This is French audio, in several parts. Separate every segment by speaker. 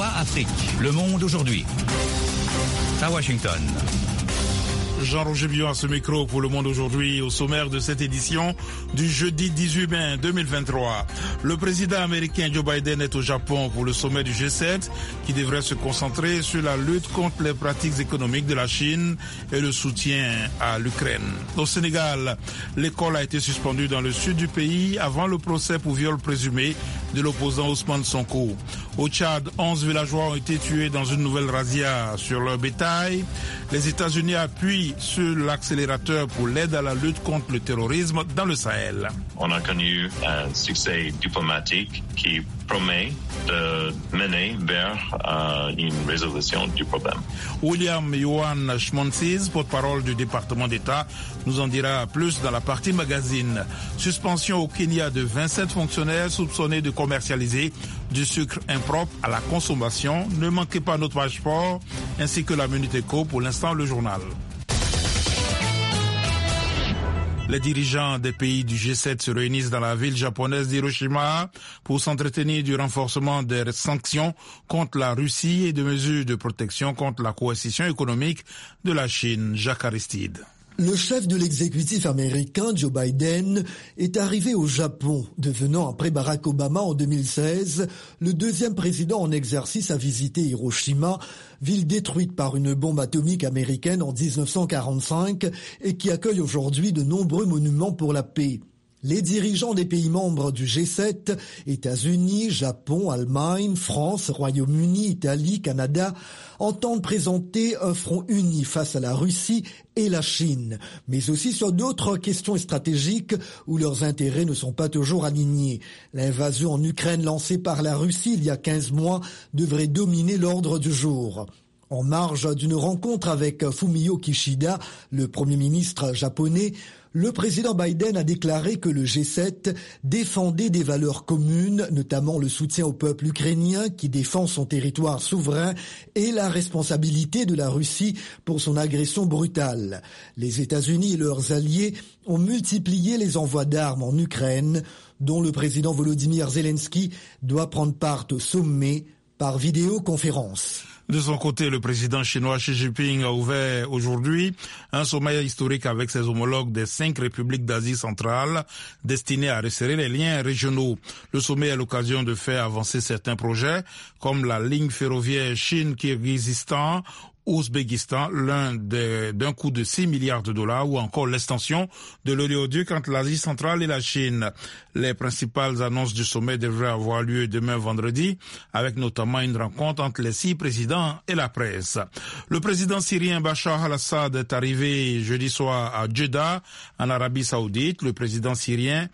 Speaker 1: VOA Afrique. Le monde aujourd'hui. À Washington.
Speaker 2: Jean-Roger Bion à ce micro pour Le Monde aujourd'hui, au sommaire de cette édition du jeudi 18 mai 2023. Le président américain Joe Biden est au Japon pour le sommet du G7 qui devrait se concentrer sur la lutte contre les pratiques économiques de la Chine et le soutien à l'Ukraine. Au Sénégal, l'école a été suspendue dans le sud du pays avant le procès pour viol présumé de l'opposant Ousmane Sonko. Au Tchad, 11 villageois ont été tués dans une nouvelle razzia sur leur bétail. Les États-Unis appuient sur l'accélérateur pour l'aide à la lutte contre le terrorisme dans le Sahel.
Speaker 3: On a connu un succès diplomatique qui promet de mener vers une résolution du problème.
Speaker 2: William Yohan Schmontzis, porte-parole du département d'État, nous en dira plus dans la partie magazine. Suspension au Kenya de 27 fonctionnaires soupçonnés de commercialiser du sucre impropre à la consommation. Ne manquez pas notre page sport ainsi que la Minute Éco, pour l'instant le journal. Les dirigeants des pays du G7 se réunissent dans la ville japonaise d'Hiroshima pour s'entretenir du renforcement des sanctions contre la Russie et de mesures de protection contre la coercition économique de la Chine. Jacques Aristide.
Speaker 4: Le chef de l'exécutif américain, Joe Biden, est arrivé au Japon, devenant après Barack Obama en 2016, le deuxième président en exercice à visiter Hiroshima, ville détruite par une bombe atomique américaine en 1945 et qui accueille aujourd'hui de nombreux monuments pour la paix. Les dirigeants des pays membres du G7, États-Unis, Japon, Allemagne, France, Royaume-Uni, Italie, Canada, entendent présenter un front uni face à la Russie et la Chine, mais aussi sur d'autres questions stratégiques où leurs intérêts ne sont pas toujours alignés. L'invasion en Ukraine lancée par la Russie il y a 15 mois devrait dominer l'ordre du jour. En marge d'une rencontre avec Fumio Kishida, le Premier ministre japonais, le président Biden a déclaré que le G7 défendait des valeurs communes, notamment le soutien au peuple ukrainien qui défend son territoire souverain et la responsabilité de la Russie pour son agression brutale. Les États-Unis et leurs alliés ont multiplié les envois d'armes en Ukraine, dont le président Volodymyr Zelensky doit prendre part au sommet par vidéoconférence.
Speaker 2: De son côté, le président chinois Xi Jinping a ouvert aujourd'hui un sommet historique avec ses homologues des 5 républiques d'Asie centrale destiné à resserrer les liens régionaux. Le sommet est l'occasion de faire avancer certains projets comme la ligne ferroviaire Chine-Kirghizistan, Ouzbékistan, d'un coût de 6 milliards de dollars, ou encore l'extension de l'oléoduc entre l'Asie centrale et la Chine. Les principales annonces du sommet devraient avoir lieu demain vendredi, avec notamment une rencontre entre les 6 présidents et la presse. Le président syrien Bachar al-Assad est arrivé jeudi soir à Jeddah, en Arabie Saoudite. Le président syrien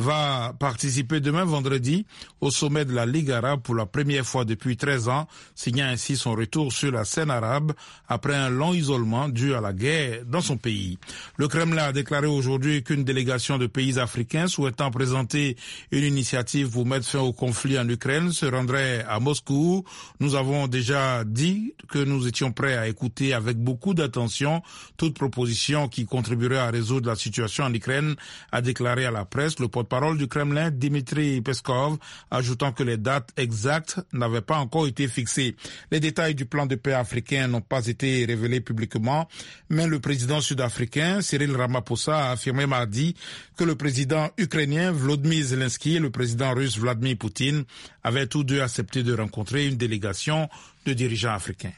Speaker 2: va participer demain vendredi au sommet de la Ligue arabe pour la première fois depuis 13 ans, signant ainsi son retour sur la scène arabe après un long isolement dû à la guerre dans son pays. Le Kremlin a déclaré aujourd'hui qu'une délégation de pays africains souhaitant présenter une initiative pour mettre fin au conflit en Ukraine se rendrait à Moscou. Nous avons déjà dit que nous étions prêts à écouter avec beaucoup d'attention toute proposition qui contribuerait à résoudre la situation en Ukraine, a déclaré à la presse le porte-parole du Kremlin, Dmitry Peskov, ajoutant que les dates exactes n'avaient pas encore été fixées. Les détails du plan de paix africain n'ont pas été révélés publiquement, mais le président sud-africain, Cyril Ramaphosa, a affirmé mardi que le président ukrainien Volodymyr Zelensky et le président russe Vladimir Poutine avaient tous deux accepté de rencontrer une délégation de dirigeants africains.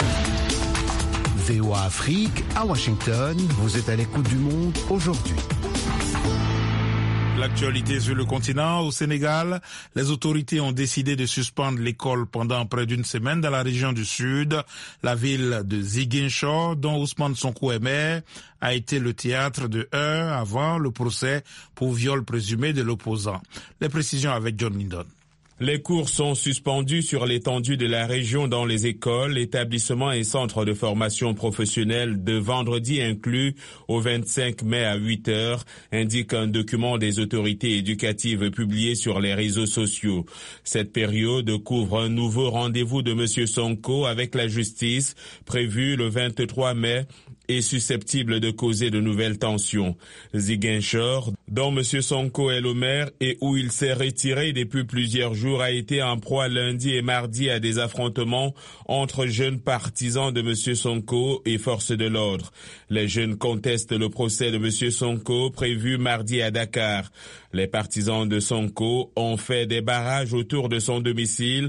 Speaker 5: VOA Afrique, à Washington, vous êtes à l'écoute du monde aujourd'hui.
Speaker 2: L'actualité sur le continent, au Sénégal, les autorités ont décidé de suspendre l'école pendant près d'une semaine dans la région du Sud. La ville de Ziguinchor, dont Ousmane Sonko est maire, a été le théâtre de heurts avant le procès pour viol présumé de l'opposant. Les précisions avec John Lindon.
Speaker 6: Les cours sont suspendus sur l'étendue de la région dans les écoles, établissements et centres de formation professionnelle de vendredi inclus au 25 mai à 8 heures, indique un document des autorités éducatives publié sur les réseaux sociaux. Cette période couvre un nouveau rendez-vous de M. Sonko avec la justice, prévu le 23 mai, est susceptible de causer de nouvelles tensions. Ziguinchor, dont M. Sonko est le maire et où il s'est retiré depuis plusieurs jours, a été en proie lundi et mardi à des affrontements entre jeunes partisans de M. Sonko et forces de l'ordre. Les jeunes contestent le procès de M. Sonko prévu mardi à Dakar. Les partisans de Sonko ont fait des barrages autour de son domicile.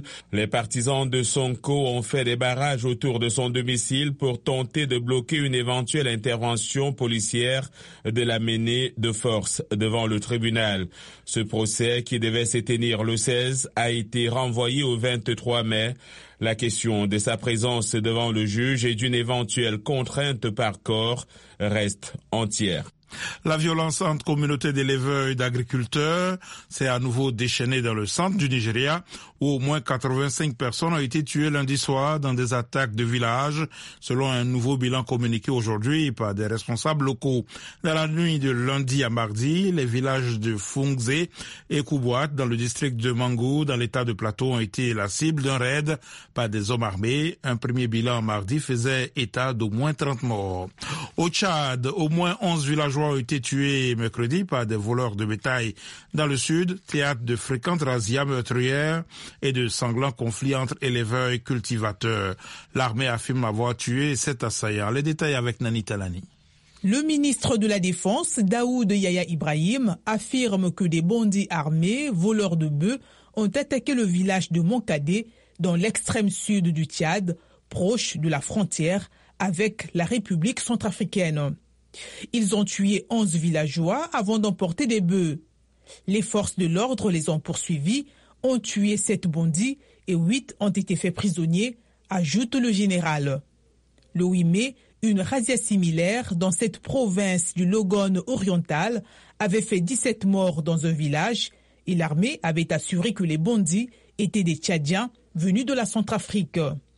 Speaker 6: Pour tenter de bloquer une éventuelle intervention policière de la menée de force devant le tribunal. Ce procès, qui devait se tenir le 16, a été renvoyé au 23 mai. La question de sa présence devant le juge et d'une éventuelle contrainte par corps reste entière.
Speaker 2: La violence entre communautés d'éleveurs et d'agriculteurs s'est à nouveau déchaînée dans le centre du Nigeria, où au moins 85 personnes ont été tuées lundi soir dans des attaques de villages, selon un nouveau bilan communiqué aujourd'hui par des responsables locaux. Dans la nuit de lundi à mardi, les villages de Fungze et Kubwat, dans le district de Mangou, dans l'état de Plateau, ont été la cible d'un raid par des hommes armés. Un premier bilan mardi faisait état d'au moins 30 morts. Au Tchad, au moins 11 villageois ont été tués mercredi par des voleurs de bétail dans le sud, théâtre de fréquentes razzias meurtrières et de sanglants conflits entre éleveurs et cultivateurs. L'armée affirme avoir tué 7 assaillants. Les détails avec Nani Talani.
Speaker 7: Le ministre de la Défense, Daoud Yaya Ibrahim, affirme que des bandits armés, voleurs de bœufs, ont attaqué le village de Monkadé, dans l'extrême sud du Tchad, proche de la frontière avec la République centrafricaine. Ils ont tué 11 villageois avant d'emporter des bœufs. Les forces de l'ordre les ont poursuivis, ont tué 7 bandits et 8 ont été faits prisonniers, ajoute le général. Le 8 mai, une razzia similaire dans cette province du Logone oriental avait fait 17 morts dans un village et l'armée avait assuré que les bandits étaient des Tchadiens venus de la Centrafrique.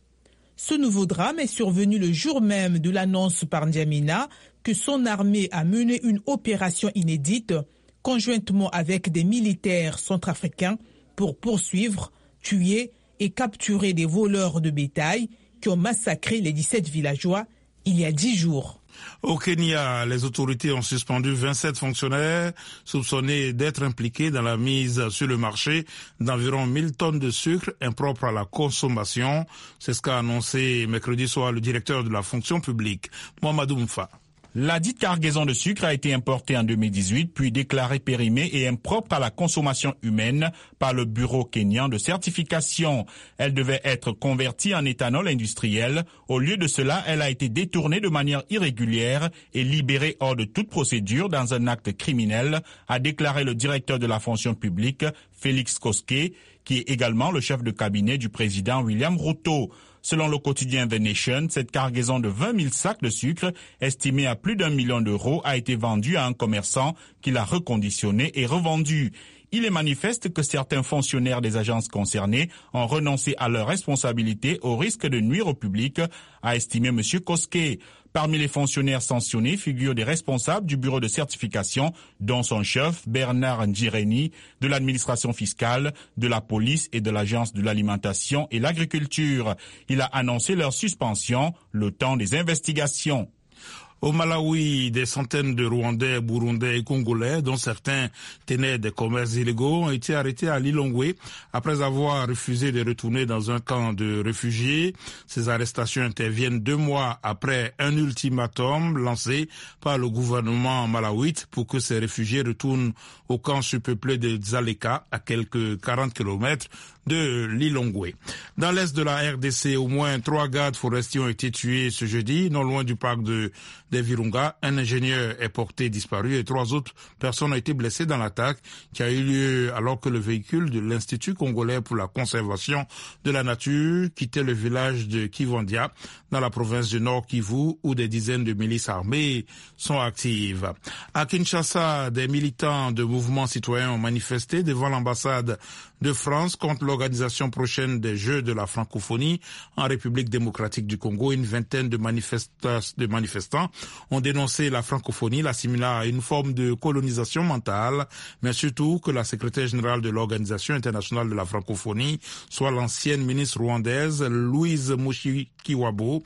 Speaker 7: Ce nouveau drame est survenu le jour même de l'annonce par N'Djamena que son armée a mené une opération inédite conjointement avec des militaires centrafricains pour poursuivre, tuer et capturer des voleurs de bétail qui ont massacré les 17 villageois il y a 10 jours.
Speaker 2: Au Kenya, les autorités ont suspendu 27 fonctionnaires soupçonnés d'être impliqués dans la mise sur le marché d'environ 1000 tonnes de sucre impropre à la consommation. C'est ce qu'a annoncé mercredi soir le directeur de la fonction publique, Mohamedou Mfa.
Speaker 1: La dite cargaison de sucre a été importée en 2018, puis déclarée périmée et impropre à la consommation humaine par le Bureau kényan de certification. Elle devait être convertie en éthanol industriel. Au lieu de cela, elle a été détournée de manière irrégulière et libérée hors de toute procédure dans un acte criminel, a déclaré le directeur de la fonction publique, Félix Koske, qui est également le chef de cabinet du président William Ruto. Selon le quotidien The Nation, cette cargaison de 20 000 sacs de sucre, estimée à plus d'1 million d'euros, a été vendue à un commerçant qui l'a reconditionné et revendu. Il est manifeste que certains fonctionnaires des agences concernées ont renoncé à leurs responsabilités au risque de nuire au public, a estimé M. Koske. Parmi les fonctionnaires sanctionnés figurent des responsables du bureau de certification, dont son chef, Bernard Njireni, de l'administration fiscale, de la police et de l'agence de l'alimentation et l'agriculture. Il a annoncé leur suspension, le temps des investigations.
Speaker 2: Au Malawi, des centaines de Rwandais, Burundais et Congolais, dont certains tenaient des commerces illégaux, ont été arrêtés à Lilongwe après avoir refusé de retourner dans un camp de réfugiés. Ces arrestations interviennent 2 mois après un ultimatum lancé par le gouvernement malawite pour que ces réfugiés retournent au camp surpeuplé de Dzaleka, à quelques 40 km de Lilongwe. Dans l'est de la RDC, au moins 3 gardes forestiers ont été tués ce jeudi, non loin du parc des Virunga. Un ingénieur est porté disparu et 3 autres personnes ont été blessées dans l'attaque qui a eu lieu alors que le véhicule de l'Institut congolais pour la conservation de la nature quittait le village de Kivandia dans la province du Nord Kivu où des dizaines de milices armées sont actives. À Kinshasa, des militants de mouvements citoyens ont manifesté devant l'ambassade de France contre l'organisation prochaine des Jeux de la francophonie en République démocratique du Congo. Une vingtaine de manifestants ont dénoncé la francophonie, l'assimilant à une forme de colonisation mentale, mais surtout que la secrétaire générale de l'Organisation internationale de la francophonie soit l'ancienne ministre rwandaise Louise Mushikiwabo,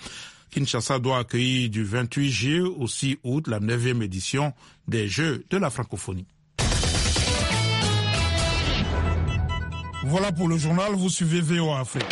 Speaker 2: Kinshasa doit accueillir du 28 juillet au 6 août la 9e édition des Jeux de la francophonie. Voilà pour le journal, vous suivez VOA Afrique.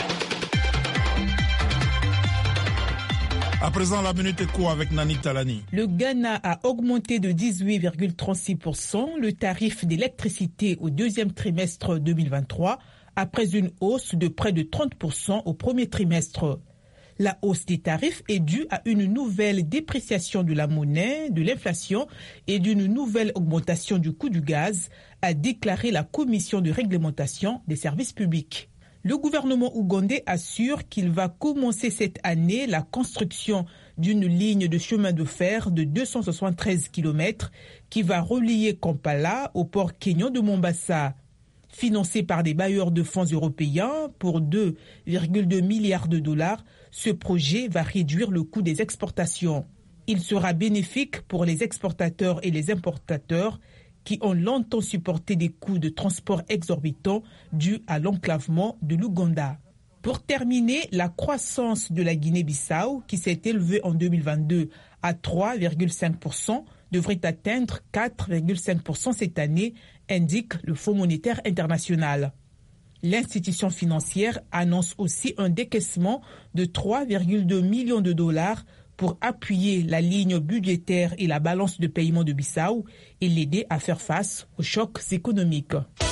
Speaker 2: À présent, la minute éco avec Nani Talani.
Speaker 7: Le Ghana a augmenté de 18,36% le tarif d'électricité au deuxième trimestre 2023, après une hausse de près de 30% au premier trimestre. La hausse des tarifs est due à une nouvelle dépréciation de la monnaie, de l'inflation et d'une nouvelle augmentation du coût du gaz, a déclaré la Commission de réglementation des services publics. Le gouvernement ougandais assure qu'il va commencer cette année la construction d'une ligne de chemin de fer de 273 km qui va relier Kampala au port kényan de Mombasa. Financé par des bailleurs de fonds européens pour 2,2 milliards de dollars, ce projet va réduire le coût des exportations. Il sera bénéfique pour les exportateurs et les importateurs qui ont longtemps supporté des coûts de transport exorbitants dus à l'enclavement de l'Ouganda. Pour terminer, la croissance de la Guinée-Bissau, qui s'est élevée en 2022 à 3,5%, devrait atteindre 4,5% cette année, indique le Fonds monétaire international. L'institution financière annonce aussi un décaissement de 3,2 millions de dollars pour appuyer la ligne budgétaire et la balance de paiement de Bissau et l'aider à faire face aux chocs économiques.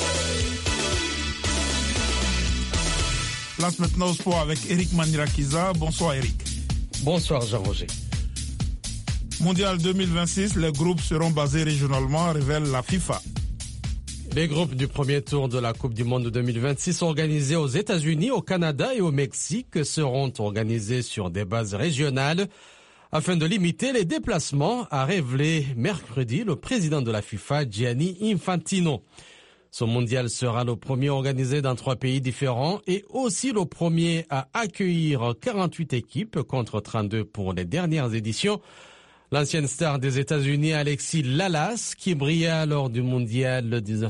Speaker 2: Place maintenant au sport avec Eric Manirakiza. Bonsoir Eric.
Speaker 8: Bonsoir Jean-Roger.
Speaker 2: Mondial 2026, les groupes seront basés régionalement, révèle la FIFA.
Speaker 8: Les groupes du premier tour de la Coupe du Monde 2026 organisés aux États-Unis, au Canada et au Mexique seront organisés sur des bases régionales afin de limiter les déplacements, a révélé mercredi le président de la FIFA, Gianni Infantino. Ce mondial sera le premier organisé dans 3 pays différents et aussi le premier à accueillir 48 équipes contre 32 pour les dernières éditions. L'ancienne star des États-Unis, Alexis Lalas, qui brilla lors du mondial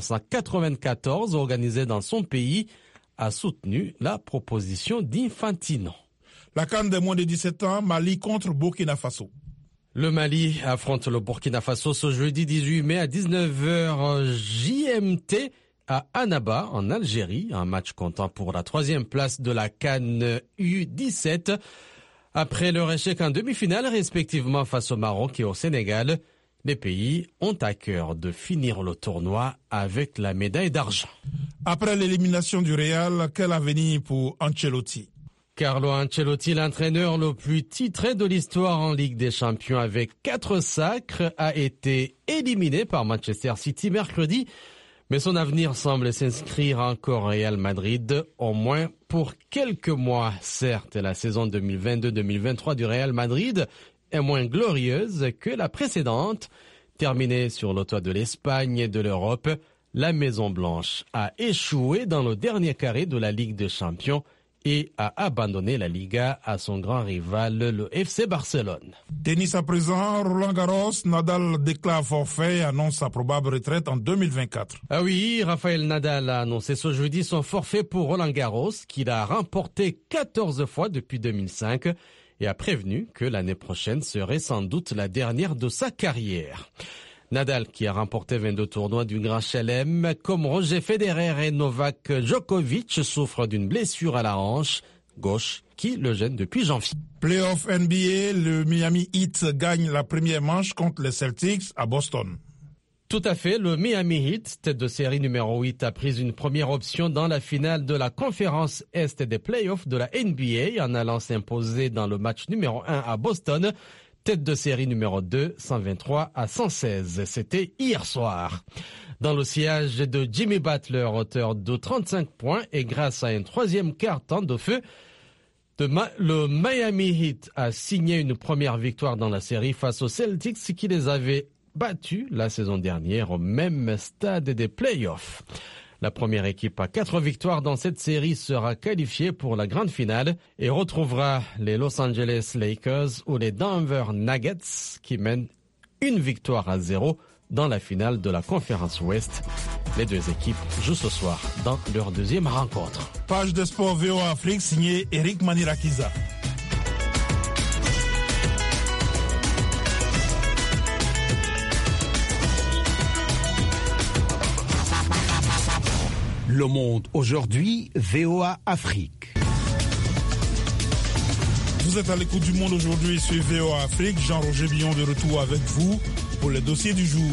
Speaker 8: 1994 organisé dans son pays, a soutenu la proposition d'Infantino.
Speaker 2: La CAN des moins de 17 ans, Mali contre Burkina Faso.
Speaker 8: Le Mali affronte le Burkina Faso ce jeudi 18 mai à 19h JMT à Annaba, en Algérie. Un match comptant pour la 3e place de la CAN U17. Après leur échec en demi-finale, respectivement face au Maroc et au Sénégal, les pays ont à cœur de finir le tournoi avec la médaille d'argent.
Speaker 2: Après l'élimination du Real, quel avenir pour Ancelotti?
Speaker 8: Carlo Ancelotti, l'entraîneur le plus titré de l'histoire en Ligue des Champions avec 4 sacres, a été éliminé par Manchester City mercredi. Mais son avenir semble s'inscrire encore au Real Madrid, au moins pour quelques mois. Certes, la saison 2022-2023 du Real Madrid est moins glorieuse que la précédente. Terminée sur le toit de l'Espagne et de l'Europe, la Maison Blanche a échoué dans le dernier carré de la Ligue des Champions et a abandonné la Liga à son grand rival, le FC Barcelone.
Speaker 2: Tennis à présent, Roland Garros, Nadal déclare forfait et annonce sa probable retraite en 2024.
Speaker 8: Ah oui, Rafael Nadal a annoncé ce jeudi son forfait pour Roland Garros, qu'il a remporté 14 fois depuis 2005 et a prévenu que l'année prochaine serait sans doute la dernière de sa carrière. Nadal, qui a remporté 22 tournois du Grand Chelem, comme Roger Federer et Novak Djokovic, souffre d'une blessure à la hanche gauche qui le gêne depuis janvier.
Speaker 2: Playoff NBA, le Miami Heat gagne la première manche contre les Celtics à Boston.
Speaker 8: Tout à fait, le Miami Heat, tête de série numéro 8, a pris une première option dans la finale de la conférence Est des playoffs de la NBA en allant s'imposer dans le match numéro 1 à Boston. Tête de série numéro 2, 123 à 116. C'était hier soir. Dans le sillage de Jimmy Butler, auteur de 35 points et grâce à un 3e quart-temps de feu, le Miami Heat a signé une première victoire dans la série face aux Celtics qui les avaient battus la saison dernière au même stade des playoffs. La première équipe à 4 victoires dans cette série sera qualifiée pour la grande finale et retrouvera les Los Angeles Lakers ou les Denver Nuggets qui mènent 1-0 dans la finale de la conférence Ouest. Les deux équipes jouent ce soir dans leur deuxième rencontre.
Speaker 2: Page de sport VOA Afrique signée Eric Manirakiza.
Speaker 5: Le Monde aujourd'hui, VOA Afrique.
Speaker 2: Vous êtes à l'écoute du Monde aujourd'hui sur VOA Afrique. Jean-Roger Billon de retour avec vous pour les dossiers du jour.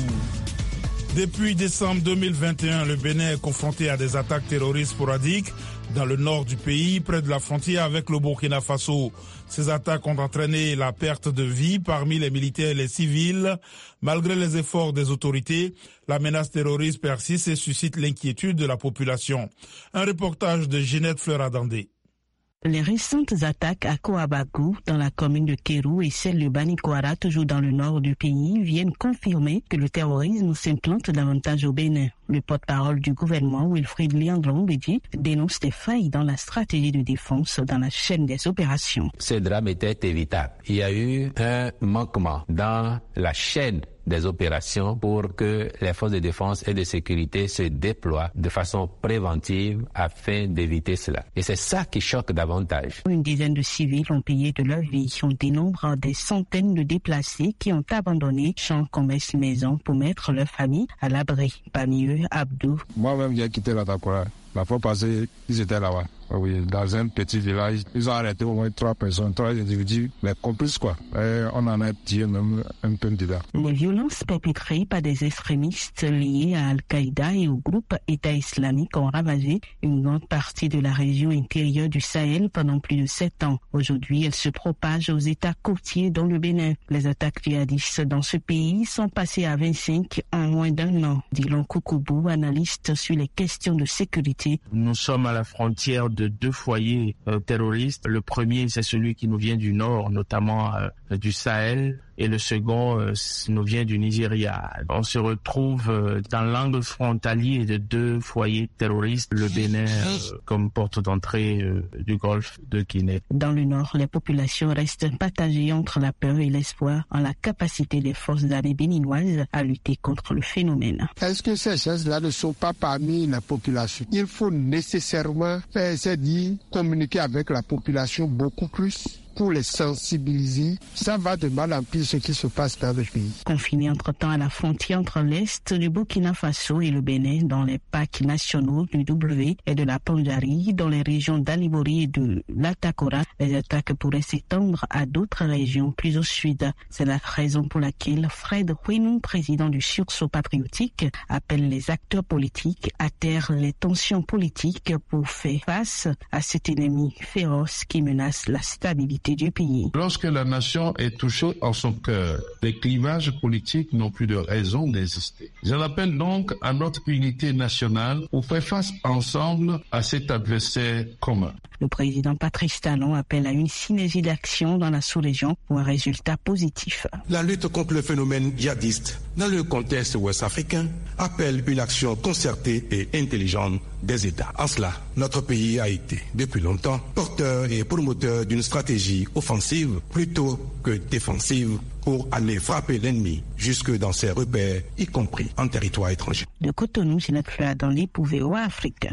Speaker 2: Depuis décembre 2021, le Bénin est confronté à des attaques terroristes sporadiques dans le nord du pays, près de la frontière avec le Burkina Faso. Ces attaques ont entraîné la perte de vie parmi les militaires et les civils. Malgré les efforts des autorités, la menace terroriste persiste et suscite l'inquiétude de la population. Un reportage de Ginette Fleur-Adandé.
Speaker 9: Les récentes attaques à Kouabagou, dans la commune de Kérou, et celles de Banikwara, toujours dans le nord du pays, viennent confirmer que le terrorisme s'implante davantage au Bénin. Le porte-parole du gouvernement, Wilfried Liandron-Bédi, dénonce des failles dans la stratégie de défense dans la chaîne des opérations.
Speaker 10: Ce drame était évitable. Il y a eu un manquement dans la chaîne des opérations pour que les forces de défense et de sécurité se déploient de façon préventive afin d'éviter cela. Et c'est ça qui choque davantage.
Speaker 9: Une dizaine de civils ont payé de leur vie. On dénombre des centaines de déplacés qui ont abandonné champs, commerces, maisons pour mettre leur famille à l'abri. Parmi eux, Abdou.
Speaker 11: Moi-même, j'ai quitté la Takora. La fois passée, ils étaient là-bas. Oui, dans un petit village, ils ont arrêté au moins 3 personnes, 3 individus, mais complices quoi. Et on en a tiré même un peu dedans.
Speaker 9: Les violences perpétrées par des extrémistes liés à Al-Qaïda et au groupe État islamique ont ravagé une grande partie de la région intérieure du Sahel pendant plus de 7 ans. Aujourd'hui, elles se propagent aux États côtiers dont le Bénin. Les attaques djihadistes dans ce pays sont passées à 25 en moins d'1 an. Dylan Koukoubou, analyste sur les questions de sécurité.
Speaker 12: Nous sommes à la frontière de 2 foyers terroristes. Le premier, c'est celui qui nous vient du nord, notamment du Sahel. Et le second nous vient du Nigeria. On se retrouve dans l'angle frontalier de 2 foyers terroristes, le Bénin comme porte d'entrée du golfe de Guinée.
Speaker 9: Dans le nord, les populations restent partagées entre la peur et l'espoir en la capacité des forces armées béninoises à lutter contre le phénomène.
Speaker 13: Est-ce que ces choses-là ne sont pas parmi la population? Il faut nécessairement communiquer avec la population beaucoup plus pour les sensibiliser. Ça va de mal en pire ce qui se passe dans le pays.
Speaker 9: Confiné entre-temps à la frontière entre l'Est du Burkina Faso et le Bénin, dans les parcs nationaux du W et de la Pandjari, dans les régions d'Alibori et de l'Atakora, les attaques pourraient s'étendre à d'autres régions plus au sud. C'est la raison pour laquelle Fred Houenou, président du sursaut patriotique, appelle les acteurs politiques à taire les tensions politiques pour faire face à cet ennemi féroce qui menace la stabilité du pays.
Speaker 14: Lorsque la nation est touchée en son cœur, les clivages politiques n'ont plus de raison d'exister. J'en appelle donc à notre unité nationale pour faire face ensemble à cet adversaire commun.
Speaker 9: Le président Patrice Talon appelle à une synergie d'action dans la sous-région pour un résultat positif.
Speaker 15: La lutte contre le phénomène djihadiste dans le contexte ouest-africain appelle une action concertée et intelligente des États. En cela, notre pays a été, depuis longtemps, porteur et promoteur d'une stratégie offensive plutôt que défensive pour aller frapper l'ennemi jusque dans ses repères, y compris en territoire étranger.
Speaker 9: De Cotonou, Ginette Fleur-Adandé pour VOA Afrique.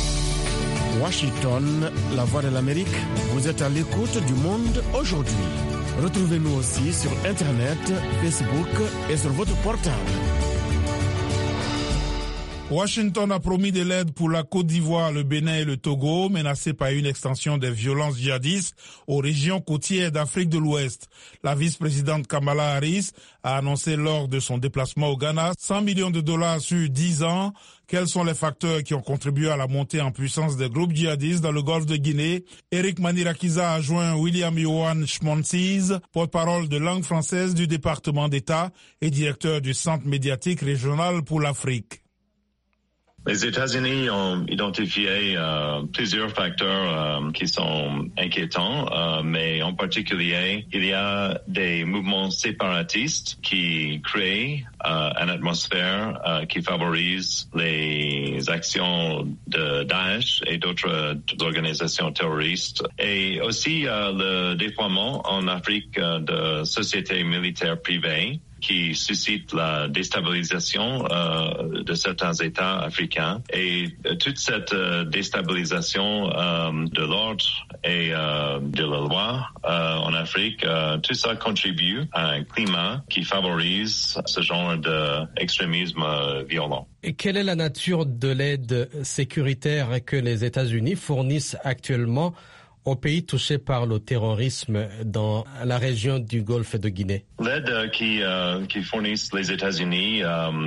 Speaker 5: Washington, la voix de l'Amérique, vous êtes à l'écoute du Monde aujourd'hui. Retrouvez-nous aussi sur Internet, Facebook et sur votre portable.
Speaker 2: Washington a promis de l'aide pour la Côte d'Ivoire, le Bénin et le Togo, menacés par une extension des violences djihadistes aux régions côtières d'Afrique de l'Ouest. La vice-présidente Kamala Harris a annoncé lors de son déplacement au Ghana 100 millions de dollars sur 10 ans. Quels sont les facteurs qui ont contribué à la montée en puissance des groupes djihadistes dans le golfe de Guinée? Eric Manirakiza a joint William Yohan Schmonsiz, porte-parole de langue française du département d'État et directeur du Centre médiatique régional pour l'Afrique.
Speaker 3: Les États-Unis ont identifié plusieurs facteurs qui sont inquiétants, mais en particulier, il y a des mouvements séparatistes qui créent une atmosphère qui favorise les actions de Daesh et d'autres organisations terroristes. Et aussi le déploiement en Afrique de sociétés militaires privées qui suscite la déstabilisation de certains États africains. Et toute cette déstabilisation de l'ordre et de la loi en Afrique, tout ça contribue à un climat qui favorise ce genre d'extrémisme violent.
Speaker 8: Et quelle est la nature de l'aide sécuritaire que les États-Unis fournissent actuellement aux pays touchés par le terrorisme dans la région du Golfe de Guinée?
Speaker 3: L'aide qui fournissent les États-Unis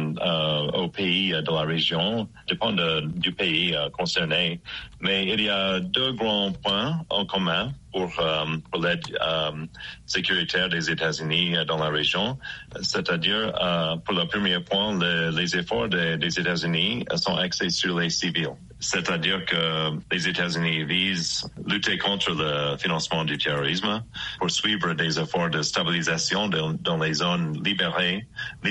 Speaker 3: aux pays de la région dépend du pays concerné, mais il y a deux grands points en commun pour l'aide sécuritaire des États-Unis dans la région. C'est-à-dire, pour le premier point, les efforts des États-Unis sont axés sur les civils. C'est-à-dire que les États-Unis visent lutter contre le financement du terrorisme, poursuivre des efforts de stabilisation dans les zones libérées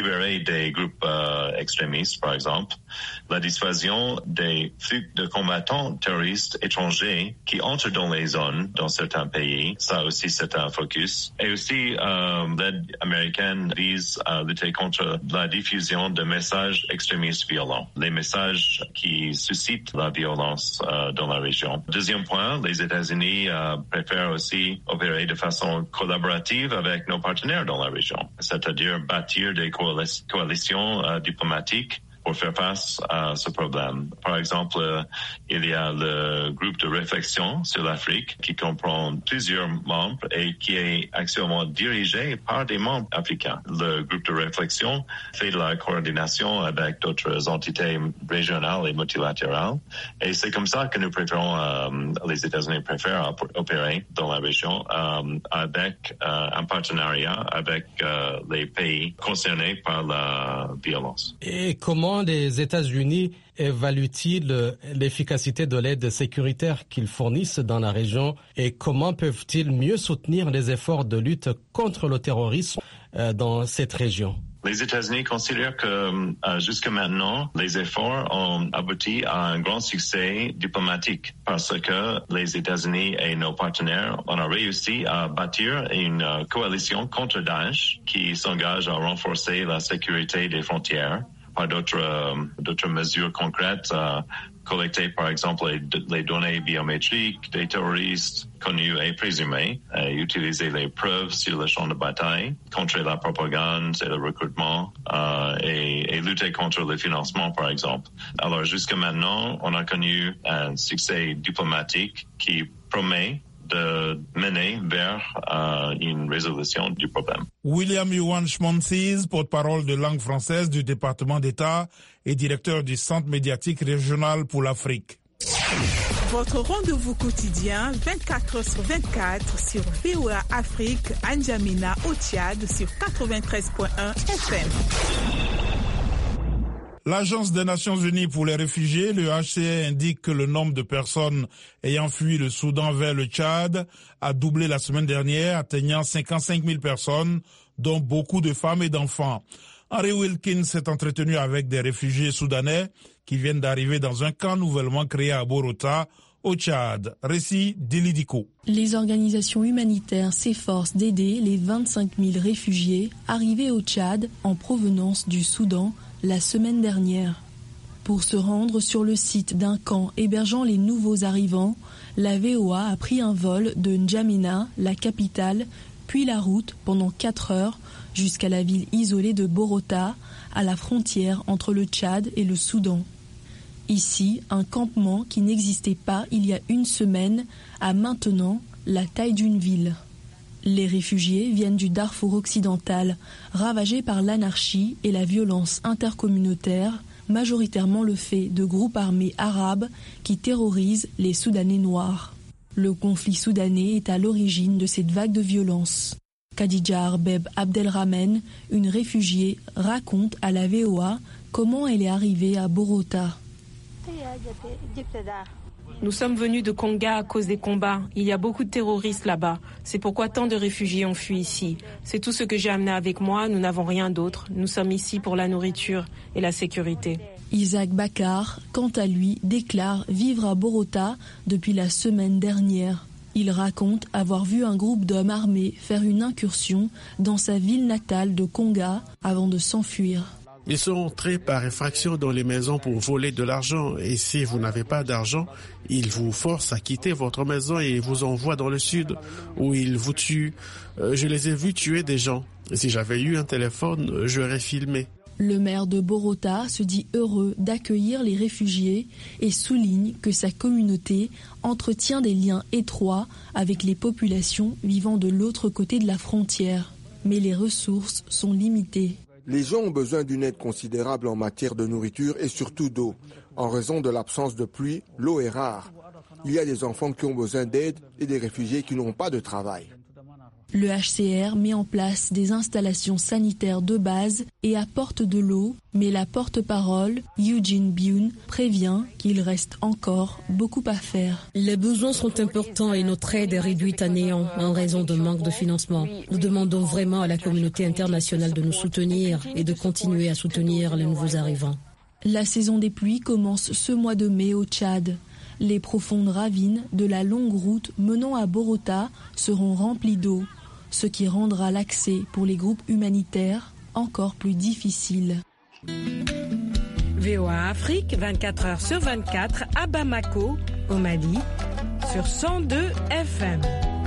Speaker 3: des groupes extrémistes, par exemple, la dissuasion des flux de combattants terroristes étrangers qui entrent dans les zones dans certains pays. Ça aussi, c'est un focus. Et aussi, l'aide américaine vise à lutter contre la diffusion de messages extrémistes violents, les messages qui suscitent la violence dans la région. Deuxième point, les États-Unis préfèrent aussi opérer de façon collaborative avec nos partenaires dans la région, c'est-à-dire bâtir des coalitions diplomatiques pour faire face à ce problème. Par exemple, il y a le groupe de réflexion sur l'Afrique qui comprend plusieurs membres et qui est actuellement dirigé par des membres africains. Le groupe de réflexion fait de la coordination avec d'autres entités régionales et multilatérales. Et c'est comme ça que nous préférons, les États-Unis préfèrent opérer dans la région avec un partenariat avec les pays concernés par la violence.
Speaker 8: Et comment les États-Unis évaluent-ils l'efficacité de l'aide sécuritaire qu'ils fournissent dans la région et comment peuvent-ils mieux soutenir les efforts de lutte contre le terrorisme dans cette région?
Speaker 3: Les États-Unis considèrent que jusqu'à maintenant, les efforts ont abouti à un grand succès diplomatique parce que les États-Unis et nos partenaires ont réussi à bâtir une coalition contre Daesh qui s'engage à renforcer la sécurité des frontières par d'autres mesures concrètes, collecter par exemple les données biométriques des terroristes connus et présumés, et utiliser les preuves sur le champ de bataille, contrer la propagande et le recrutement, et lutter contre le financement par exemple. Alors jusqu'à maintenant, on a connu un succès diplomatique qui promet de mener vers une résolution du problème.
Speaker 2: William Yuan Schmontzis, porte-parole de langue française du département d'État et directeur du Centre médiatique régional pour l'Afrique.
Speaker 7: Votre rendez-vous quotidien 24h/24 sur VOA Afrique, à N'Djamena au Tchad sur 93.1 FM.
Speaker 2: L'Agence des Nations Unies pour les réfugiés, le HCR, indique que le nombre de personnes ayant fui le Soudan vers le Tchad a doublé la semaine dernière, atteignant 55 000 personnes, dont beaucoup de femmes et d'enfants. Henry Wilkins s'est entretenu avec des réfugiés soudanais qui viennent d'arriver dans un camp nouvellement créé à Borota, au Tchad. Récit d'Elidiko.
Speaker 16: Les organisations humanitaires s'efforcent d'aider les 25 000 réfugiés arrivés au Tchad en provenance du Soudan la semaine dernière. Pour se rendre sur le site d'un camp hébergeant les nouveaux arrivants, la VOA a pris un vol de N'Djamena, la capitale, puis la route pendant 4 heures jusqu'à la ville isolée de Borota, à la frontière entre le Tchad et le Soudan. Ici, un campement qui n'existait pas il y a une semaine a maintenant la taille d'une ville. Les réfugiés viennent du Darfour occidental, ravagé par l'anarchie et la violence intercommunautaire, majoritairement le fait de groupes armés arabes qui terrorisent les Soudanais noirs. Le conflit soudanais est à l'origine de cette vague de violence. Khadija Arbeb Abdelrahman, une réfugiée, raconte à la VOA comment elle est arrivée à Borota.
Speaker 17: Nous sommes venus de Konga à cause des combats. Il y a beaucoup de terroristes là-bas. C'est pourquoi tant de réfugiés ont fui ici. C'est tout ce que j'ai amené avec moi. Nous n'avons rien d'autre. Nous sommes ici pour la nourriture et la sécurité.
Speaker 16: Isaac Bakar, quant à lui, déclare vivre à Borota depuis la semaine dernière. Il raconte avoir vu un groupe d'hommes armés faire une incursion dans sa ville natale de Konga avant de s'enfuir.
Speaker 18: Ils sont entrés par effraction dans les maisons pour voler de l'argent et si vous n'avez pas d'argent, ils vous forcent à quitter votre maison et vous envoient dans le sud où ils vous tuent. Je les ai vus tuer des gens. Si j'avais eu un téléphone, j'aurais filmé.
Speaker 16: Le maire de Borota se dit heureux d'accueillir les réfugiés et souligne que sa communauté entretient des liens étroits avec les populations vivant de l'autre côté de la frontière. Mais les ressources sont limitées.
Speaker 19: Les gens ont besoin d'une aide considérable en matière de nourriture et surtout d'eau. En raison de l'absence de pluie, l'eau est rare. Il y a des enfants qui ont besoin d'aide et des réfugiés qui n'ont pas de travail.
Speaker 16: Le HCR met en place des installations sanitaires de base et apporte de l'eau, mais la porte-parole, Eugene Bune, prévient qu'il reste encore beaucoup à faire.
Speaker 20: Les besoins sont importants et notre aide est réduite à néant en raison de manque de financement. Nous demandons vraiment à la communauté internationale de nous soutenir et de continuer à soutenir les nouveaux arrivants.
Speaker 16: La saison des pluies commence ce mois de mai au Tchad. Les profondes ravines de la longue route menant à Borota seront remplies d'eau, ce qui rendra l'accès pour les groupes humanitaires encore plus difficile.
Speaker 21: VOA Afrique, 24 heures sur 24, à Bamako, au Mali, sur 102 FM.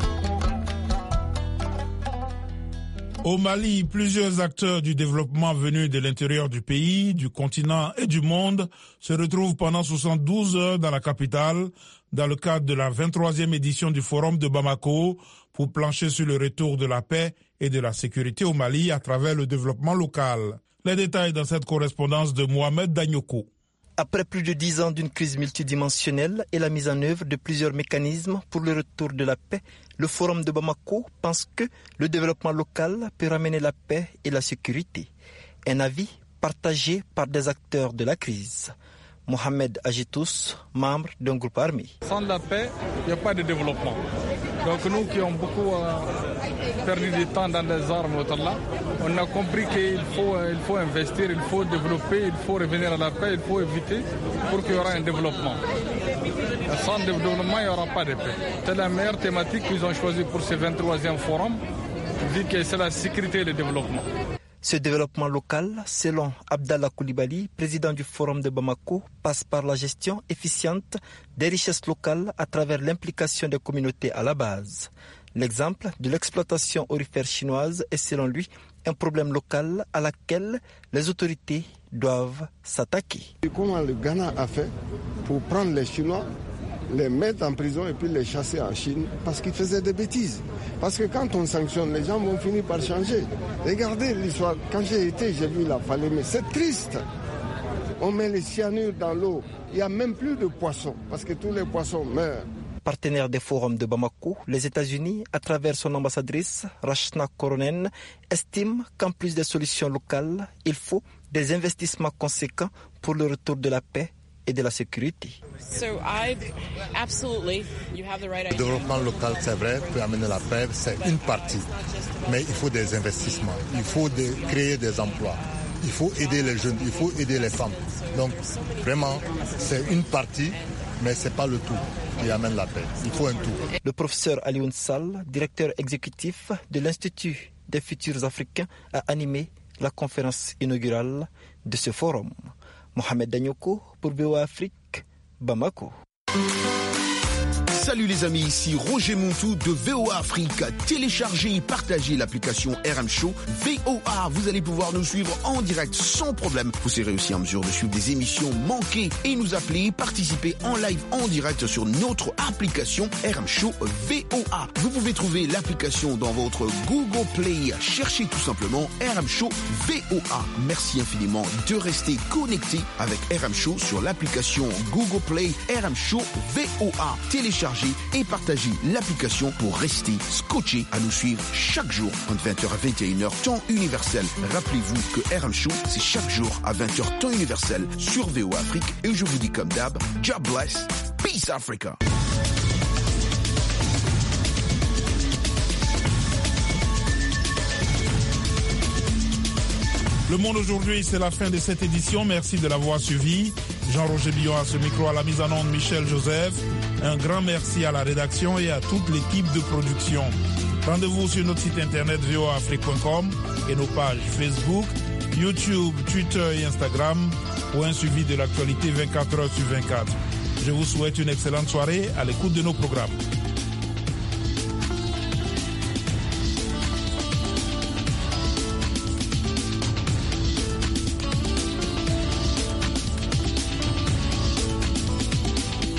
Speaker 2: Au Mali, plusieurs acteurs du développement venus de l'intérieur du pays, du continent et du monde se retrouvent pendant 72 heures dans la capitale, dans le cadre de la 23e édition du Forum de Bamako, pour plancher sur le retour de la paix et de la sécurité au Mali à travers le développement local. Les détails dans cette correspondance de Mohamed Danyoko.
Speaker 22: Après plus de 10 ans d'une crise multidimensionnelle et la mise en œuvre de plusieurs mécanismes pour le retour de la paix, le Forum de Bamako pense que le développement local peut ramener la paix et la sécurité. Un avis partagé par des acteurs de la crise. Mohamed Agitous, membre d'un groupe armé.
Speaker 23: Sans la paix, il n'y a pas de développement. Donc nous qui avons beaucoup perdu du temps dans les armes, là, on a compris qu'il faut investir, il faut développer, il faut revenir à la paix, il faut éviter pour qu'il y aura un développement. Sans développement, il n'y aura pas de paix. C'est la meilleure thématique qu'ils ont choisie pour ce 23e forum, vu que c'est la sécurité et le développement.
Speaker 22: Ce développement local, selon Abdallah Koulibaly, président du Forum de Bamako, passe par la gestion efficiente des richesses locales à travers l'implication des communautés à la base. L'exemple de l'exploitation aurifère chinoise est selon lui un problème local à laquelle les autorités doivent s'attaquer.
Speaker 13: Comment le Ghana a fait pour prendre les Chinois, les mettre en prison et puis les chasser en Chine parce qu'ils faisaient des bêtises. Parce que quand on sanctionne, les gens vont finir par changer. Regardez l'histoire. Quand j'ai vu la Falémé, c'est triste. On met les cyanures dans l'eau. Il n'y a même plus de poissons parce que tous les poissons meurent.
Speaker 22: Partenaire des forums de Bamako, les États-Unis, à travers son ambassadrice, Rachna Koronen, estiment qu'en plus des solutions locales, il faut des investissements conséquents pour le retour de la paix et de la sécurité.
Speaker 24: Le développement local, c'est vrai, peut amener la paix, c'est une partie. Mais il faut des investissements, il faut créer des emplois, il faut aider les jeunes, il faut aider les femmes. Donc vraiment, c'est une partie, mais ce n'est pas le tout qui amène la paix. Il faut un tout.
Speaker 22: Le professeur Alioune Sall, directeur exécutif de l'Institut des futurs africains, a animé la conférence inaugurale de ce forum. Mohamed Danyoko pour VOA Afrique, Bamako.
Speaker 25: Salut les amis, ici Roger Montou de VOA Afrique. Téléchargez et partagez l'application RM Show VOA. Vous allez pouvoir nous suivre en direct sans problème. Vous serez aussi en mesure de suivre des émissions manquées et nous appeler, participer en live en direct sur notre application RM Show VOA. Vous pouvez trouver l'application dans votre Google Play. Cherchez tout simplement RM Show VOA. Merci infiniment de rester connecté avec RM Show sur l'application Google Play RM Show VOA. Téléchargez et partagez l'application pour rester scotché à nous suivre chaque jour entre 20h à 21h temps universel. Rappelez-vous que RM Show, c'est chaque jour à 20h temps universel sur VOA Afrique. Et je vous dis comme d'hab, God bless, peace Africa.
Speaker 2: Le Monde aujourd'hui, c'est la fin de cette édition. Merci de l'avoir suivi. Jean-Roger Billon à ce micro, à la mise en onde Michel Joseph. Un grand merci à la rédaction et à toute l'équipe de production. Rendez-vous sur notre site internet voaafrique.com et nos pages Facebook, YouTube, Twitter et Instagram pour un suivi de l'actualité 24 heures sur 24. Je vous souhaite une excellente soirée à l'écoute de nos programmes.